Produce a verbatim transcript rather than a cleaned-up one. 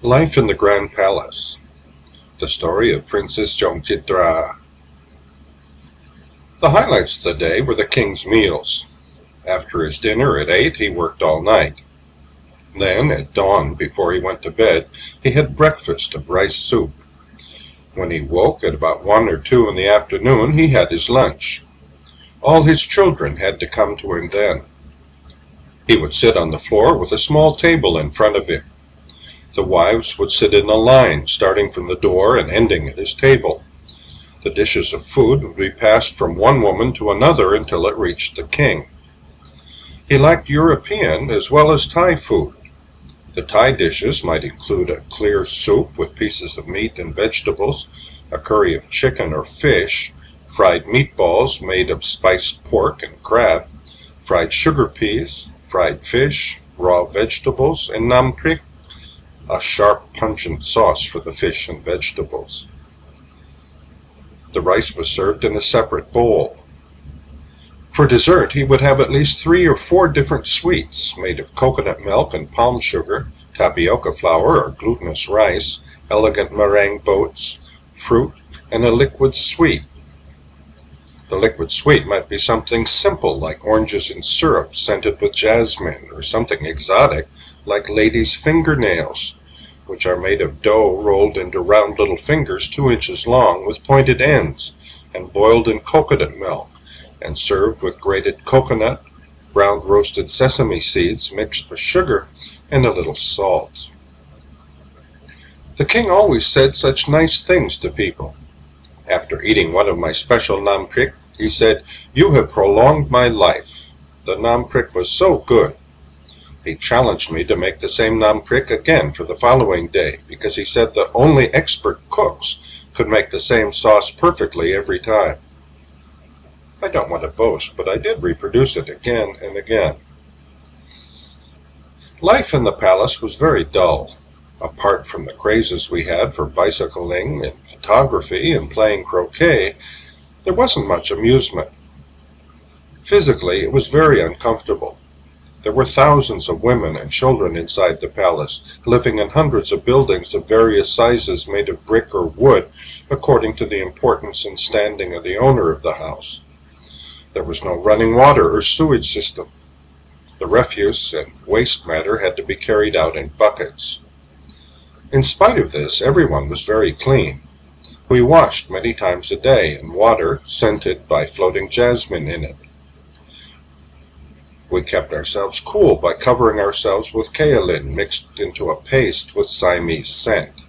Life in the Grand Palace. The story of Princess Jongchitra. The highlights of the day were the king's meals. After his dinner at eight, he worked all night. Then, at dawn, before he went to bed, he had breakfast of rice soup. When he woke at about one or two in the afternoon, he had his lunch. All his children had to come to him then. He would sit on the floor with a small table in front of him. The wives would sit in a line, starting from the door and ending at his table. The dishes of food would be passed from one woman to another until it reached the king. He liked European as well as Thai food. The Thai dishes might include a clear soup with pieces of meat and vegetables, a curry of chicken or fish, fried meatballs made of spiced pork and crab, fried sugar peas, fried fish, raw vegetables, and nam prik, a sharp, pungent sauce for the fish and vegetables. The rice was served in a separate bowl. For dessert, he would have at least three or four different sweets made of coconut milk and palm sugar, tapioca flour or glutinous rice, elegant meringue boats, fruit, and a liquid sweet. The liquid sweet might be something simple like oranges in syrup scented with jasmine, or something exotic like ladies' fingernails, which are made of dough rolled into round little fingers two inches long with pointed ends, and boiled in coconut milk, and served with grated coconut, ground roasted sesame seeds mixed with sugar, and a little salt. The king always said such nice things to people. After eating one of my special nam prik, he said, "You have prolonged my life." The nam prik was so good. He challenged me to make the same nam prik again for the following day, because he said that only expert cooks could make the same sauce perfectly every time. I don't want to boast, but I did reproduce it again and again. Life in the palace was very dull. Apart from the crazes we had for bicycling and photography and playing croquet, there wasn't much amusement. Physically, it was very uncomfortable. There were thousands of women and children inside the palace, living in hundreds of buildings of various sizes made of brick or wood, according to the importance and standing of the owner of the house. There was no running water or sewage system. The refuse and waste matter had to be carried out in buckets. In spite of this, everyone was very clean. We washed many times a day in water scented by floating jasmine in it. We kept ourselves cool by covering ourselves with kaolin mixed into a paste with Siamese scent.